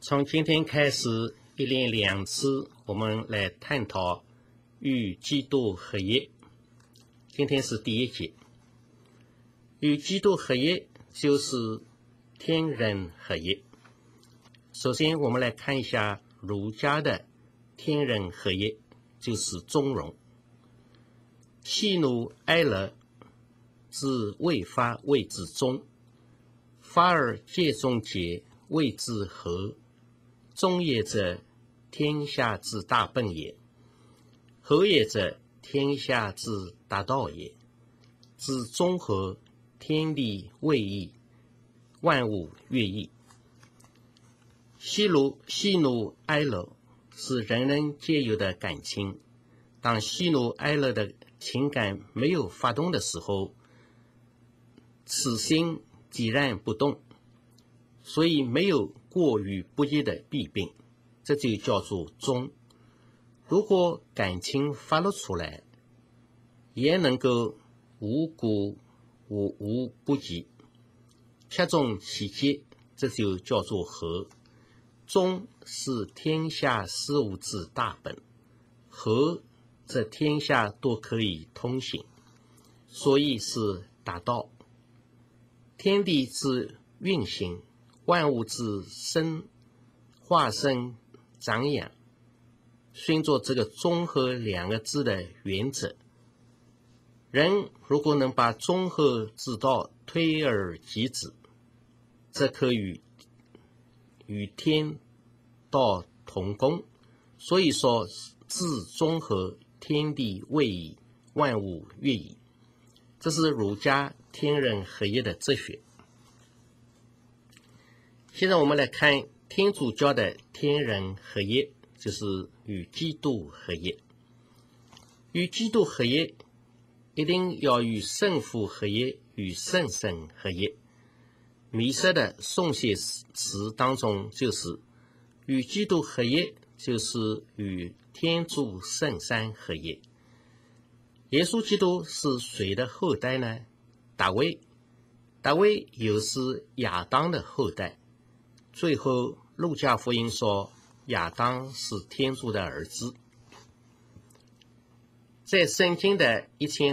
从今天开始，一连2次，我们来探讨与基督合一。今天是第1节，与基督合一就是天人合一。首先，我们来看一下儒家的天人合一，就是中庸。喜怒哀乐，自未发谓之中，发而皆中节，谓之和。中也者，天下之大本也；和也者，天下之大道也。知中和，天地未易，万物悦易。喜怒哀乐是人人皆有的感情。当喜怒哀乐的情感没有发动的时候，此心寂然不动，所以没有过于不义的弊病，这就叫做中。如果感情发了出来，也能够无故无不及，切中其节，这就叫做和。中是天下事物之大本，和则天下都可以通行，所以是大道。天地之运行，万物之生化生长养，顺着这个中和2个字的原则，人如果能把中和之道推而及之，则可以与天道同工。所以说，至中和，天地未易，万物悦易。这是儒家天人合一的哲学。现在我们来看天主教的天人合一，就是与基督合一。与基督合一，一定要与圣父合一，与圣神合一。弥撒的诵写词当中就是与基督合一，就是与天主圣三合一。耶稣基督是谁的后代呢？大卫又是亚当的后代。最后路加福音说亚当是天主的儿子。在圣经的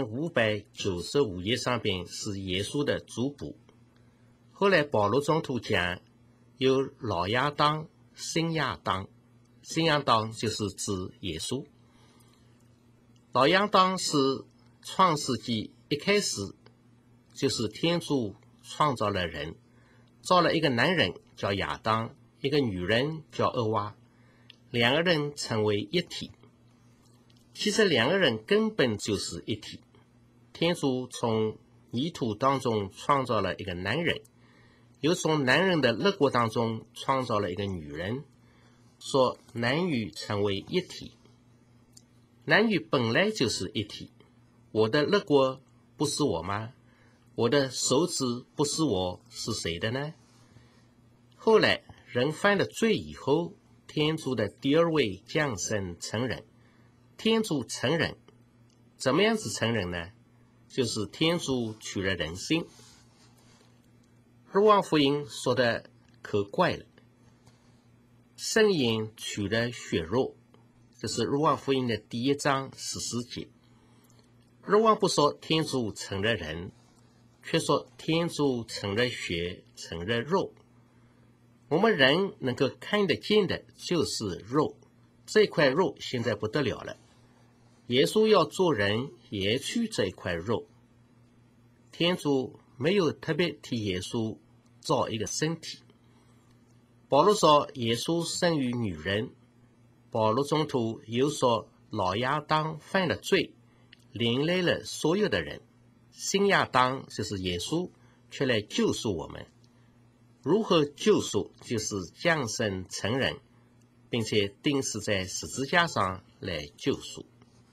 1595页上边是耶稣的族谱。后来保罗宗徒讲有老亚当、新亚当，新亚当就是指耶稣。老亚当是创世纪一开始就是天主创造了人，造了一个男人叫亚当，一个女人叫厄娃，2个人成为一体。其实2个人根本就是一体。天主从泥土当中创造了一个男人，又从男人的肋骨当中创造了一个女人，说男女成为一体。男女本来就是一体。我的肋骨不是我吗？我的手指不是我，是谁的呢？后来人犯了罪以后，天主的第2位降生成人。天主成人，怎么样子成人呢？就是天主取了人性。若望福音说的可怪了，圣言取了血肉，这是若望福音的第1章14节。若望不说天主成了人，却说天主成了血，成了肉。我们人能够看得见的就是肉，这块肉现在不得了了。耶稣要做人也取这一块肉。天主没有特别替耶稣造一个身体。保罗说耶稣生于女人，保罗宗徒又说老亚当犯了罪，连累了所有的人，新亚当就是耶稣却来救赎我们。如何救赎？就是降生成人，并且钉死在十字架上来救赎。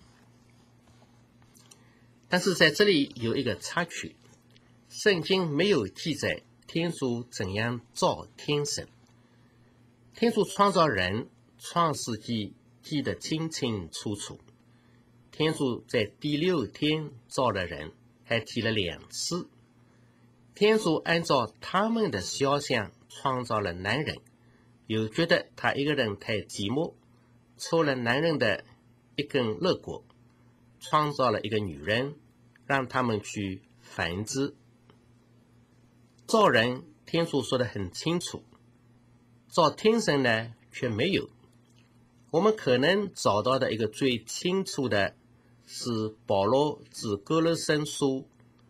但是在这里有一个插曲，圣经没有记载天主怎样造天神。天主创造人，创世纪记得清清楚楚。天主在第6天造了人，还提了2次。天主按照他们的肖像创造了男人， 又觉得他一个人太寂寞，抽了男人的一根肋骨，创造了一个女人，让他们去繁殖。造人，天主说得很清楚，造天神呢却没有。我们可能找到的一个最清楚的是保罗致哥罗森书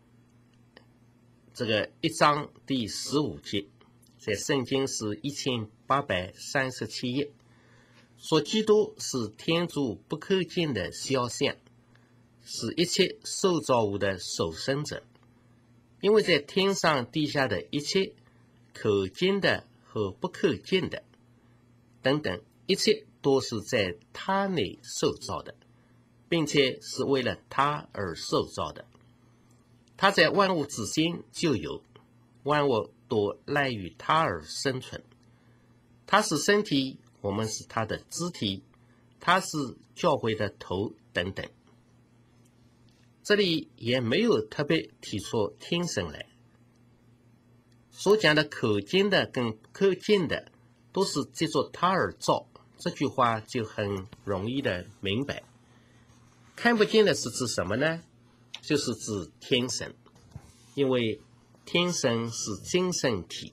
这个1章第15节，在圣经是1837页，说基督是天主不可见的肖像，是一切受造物的首生者。因为在天上地下的一切可见的和不可见的等等，一切都是在他内受造的，并且是为了他而受造的。他在万物之先就有，万物都赖于他而生存。他是身体，我们是他的肢体，他是教会的头等等。这里也没有特别提出天神来，所讲的可见的跟不可见的都是借助他而造，这句话就很容易的明白。看不见的是指什么呢？就是指天神，因为天神是精神体。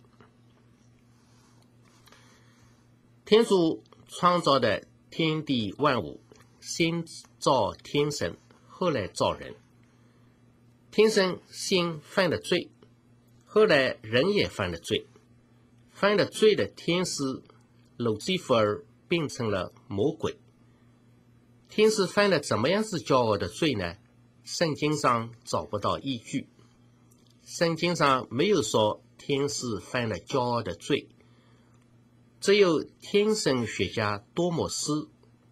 天主创造的天地万物，先造天神，后来造人。天神先犯了罪，后来人也犯了罪。犯了罪的天使路基弗尔变成了魔鬼。天使犯了怎么样子骄傲的罪呢？圣经上找不到依据。圣经上没有说天使犯了骄傲的罪，只有天神学家多摩斯，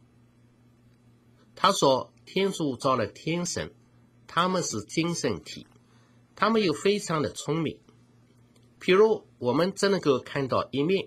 他说天主造了天神，他们是精神体，他们又非常的聪明。譬如我们只能够看到一面，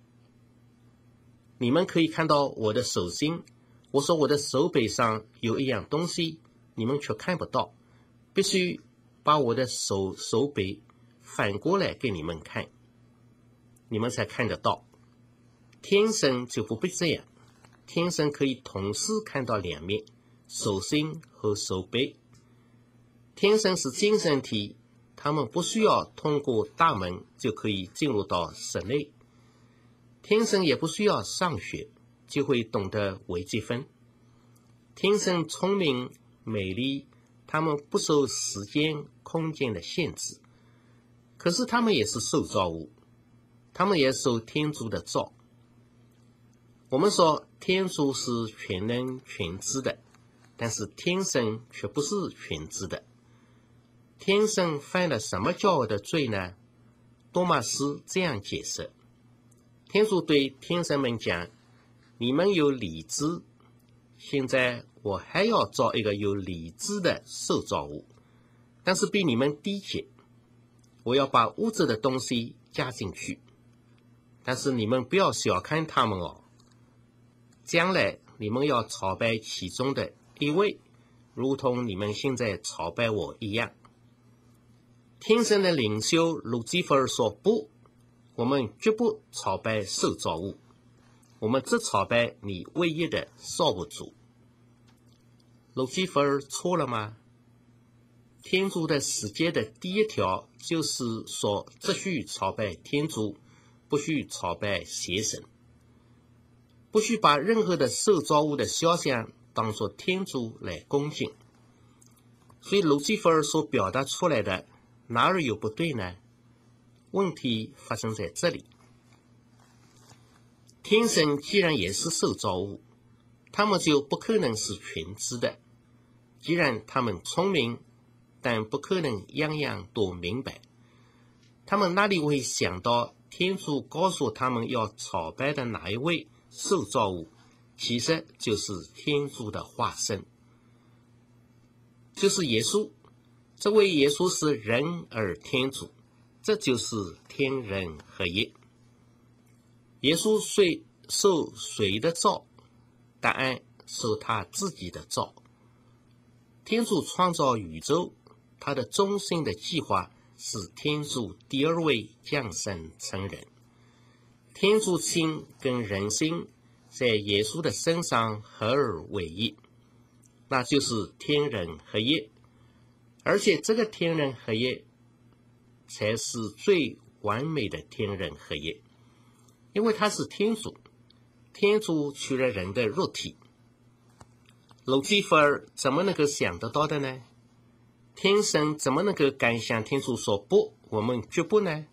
你们可以看到我的手心，我说我的手背上有一样东西，你们却看不到，必须把我的手背反过来给你们看，你们才看得到。天神就不必这样，天神可以同时看到两面，手心和手背。天神是精神体，他们不需要通过大门就可以进入到室内。天神也不需要上学就会懂得微积分。天神聪明美丽，他们不受时间空间的限制，可是他们也是受造物，他们也受天主的造。我们说天主是全能全知的，但是天神却不是全知的。天神犯了什么骄傲的罪呢？多马斯这样解释，天主对天神们讲，你们有理智，现在我还要造一个有理智的受造物，但是比你们低级，我要把物质的东西加进去，但是你们不要小看他们哦，将来你们要朝拜其中的一位，如同你们现在朝拜我一样。天神的领袖路基弗尔说，不，我们绝不朝拜受造物，我们只朝拜你唯一的造物主。路基弗尔错了吗？天主的世界的第一条就是说，只许朝拜天主，不许朝拜邪神，不许把任何的受造物的肖像当作天主来恭敬。所以路基弗尔所表达出来的哪儿有不对呢？问题发生在这里。天神既然也是受造物，他们就不可能是全知的。既然他们聪明，但不可能样样都明白，他们哪里会想到天主告诉他们要朝拜的哪一位受造物，其实就是天主的化身，就是耶稣。这位耶稣是人而天主，这就是天人合一。耶稣受谁的造？答案受他自己的造。天主创造宇宙，他的中心的计划是天主第二位降生成人。 天主心跟人心在耶稣的身上合而为一，那就是天人合一。而且这个天人合一才是最完美的天人合一，因为他是天主，天主取了人的肉体。路基弗尔怎么能够想得到的呢？天神怎么能够敢向天主说不，我们绝不呢？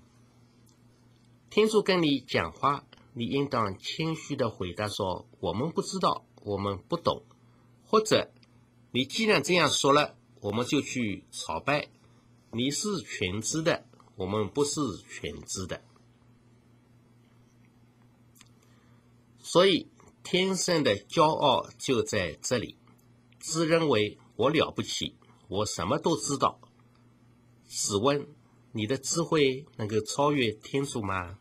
天主跟你讲话，你应当谦虚地回答说，我们不知道，我们不懂，或者你既然这样说了，我们就去朝拜，你是全知的，我们不是全知的。所以天生的骄傲就在这里，自认为我了不起，我什么都知道。试问你的智慧能够超越天主吗？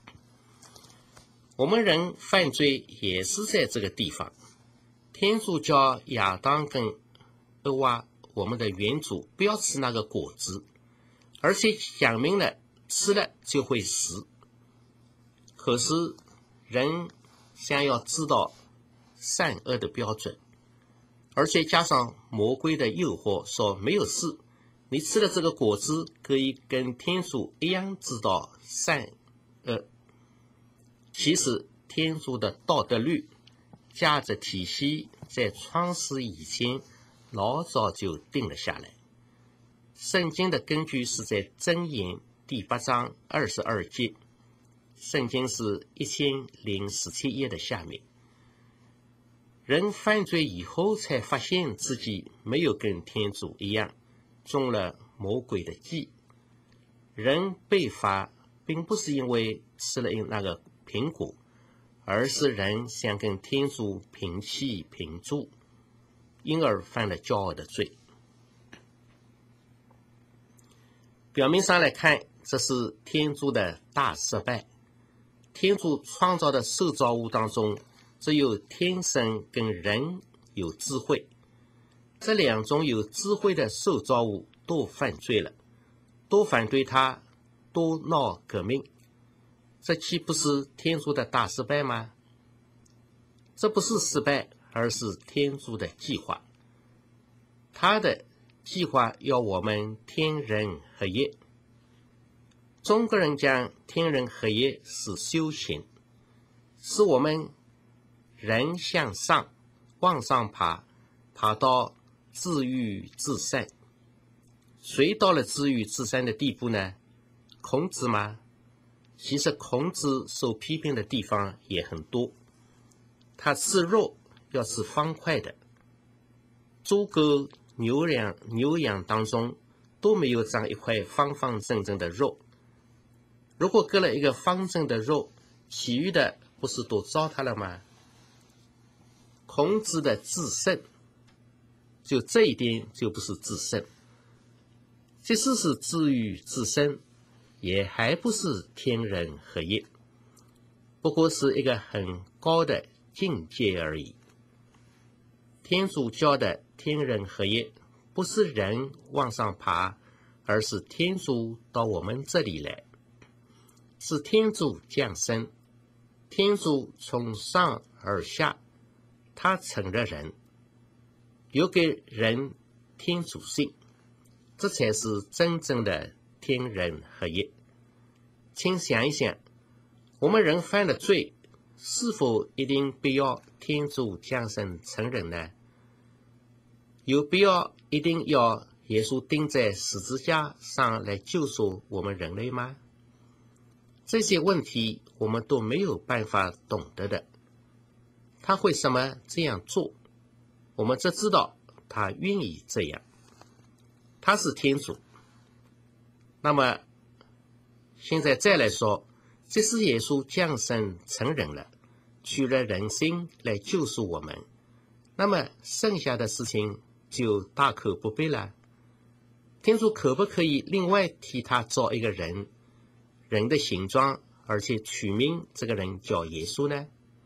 我们人犯罪也是在这个地方。天主叫亚当跟厄娃，我们的原主，不要吃那个果子，而且讲明了吃了就会死。可是人想要知道善恶的标准，而且加上魔鬼的诱惑，说没有事，你吃了这个果子可以跟天主一样知道善恶。其实天主的道德律价值体系在创世以前老早就定了下来。圣经的根据是在箴言第8章22节，圣经是1017页的下面。人犯罪以后才发现自己没有跟天主一样中了魔鬼的计。人被罚并不是因为吃了那个苹果，而是人想跟天主平起平坐，因而犯了骄傲的罪。表面上来看，这是天主的大失败。天主创造的受造物当中，只有天神跟人有智慧，这两种有智慧的受造物都犯罪了，都反对他，都闹革命，这岂不是天主的大失败吗？这不是失败，而是天主的计划。他的计划要我们天人合一。中国人讲天人合一是修行，是我们人向上往上爬，爬到自愈自善。谁到了自愈自善的地步呢？孔子吗？其实孔子受批评的地方也很多，他吃肉要吃方块的，猪狗牛羊当中都没有长一块方方正正的肉。如果割了一个方正的肉，其余的不是都糟蹋了吗？孔子的至圣，就这一点就不是至圣，即使是至于至圣，也还不是天人合一，不过是一个很高的境界而已。天主教的天人合一，不是人往上爬，而是天主到我们这里来，是天主降生，天主从上而下，他成了人，有给人天主性，这才是真正的天人合一。请想一想，我们人犯了罪，是否一定必要天主降生成人呢？有必要一定要耶稣钉在十字架上来救赎我们人类吗？这些问题我们都没有办法懂得的。他为什么这样做？我们只知道他愿意这样，他是天主。那么现在再来说，即使耶稣降生成人了，取了人心来救赎我们，那么剩下的事情就大可不必了。天主可不可以另外替他造一个人的形状，而且取名这个人叫耶稣呢？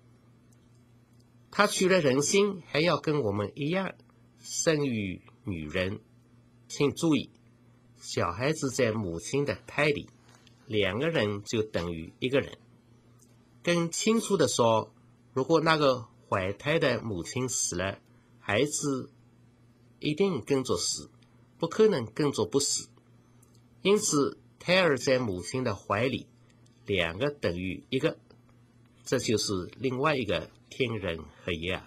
他取了人心，还要跟我们一样生于女人。请注意，小孩子在母亲的胎里，两个人就等于一个人。 更清楚地说，如果那个怀胎的母亲死了，孩子一定跟着死，不可能跟着不死。因此，胎儿在母亲的怀里，2个等于1个，这就是另外一个天人合一啊。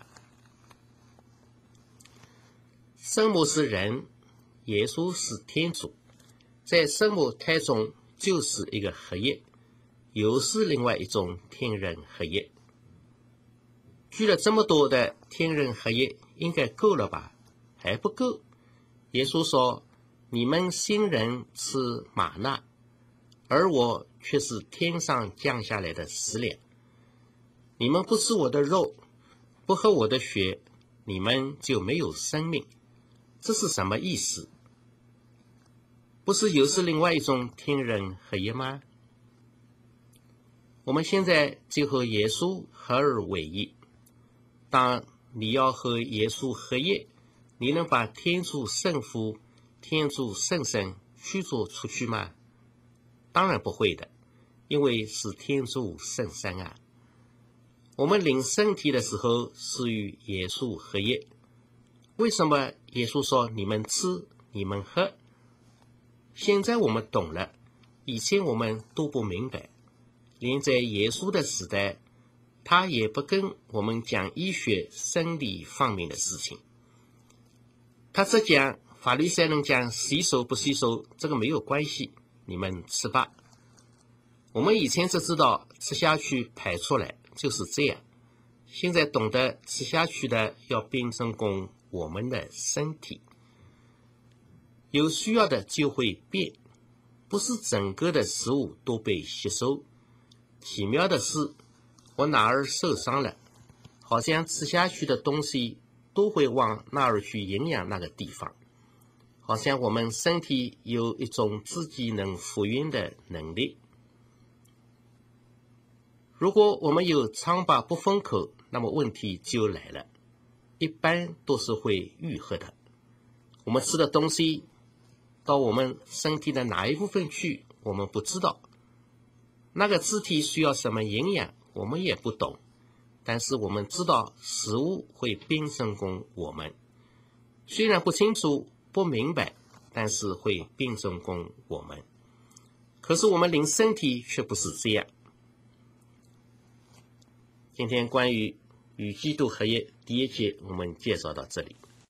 圣母是人，耶稣是天主，在圣母胎中就是一个合一，又是另外一种天人合一。举了这么多的天人合一，应该够了吧？还不够。耶稣说，你们新人吃玛纳，而我却是天上降下来的食粮。你们不吃我的肉，不喝我的血，你们就没有生命。这是什么意思？不是又是另外一种天人合一吗？我们现在就和耶稣合而为一。当你要和耶稣合一，你能把天主圣父、天主圣神驱逐出去吗？当然不会的，因为是天主圣神啊。我们领圣体的时候是与耶稣合一。为什么耶稣说你们吃，你们喝？现在我们懂了，以前我们都不明白。连在耶稣的时代，他也不跟我们讲医学生理方面的事情，他只讲法律才能讲洗手不洗手，这个没有关系，你们吃吧。我们以前只知道吃下去排出来，就是这样。现在懂得吃下去的要变成供我们的身体，有需要的就会变，不是整个的食物都被吸收。奇妙的是，我哪儿受伤了，好像吃下去的东西都会往那儿去营养那个地方，好像我们身体有一种自己能复原的能力。如果我们有疮疤不封口，那么问题就来了，一般都是会愈合的。我们吃的东西到我们身体的哪一部分去，我们不知道。那个肢体需要什么营养，我们也不懂。但是我们知道食物会变成供我们，虽然不清楚不明白，但是会变成供我们。可是我们领身体却不是这样。今天关于与基督合一第1节我们介绍到这里。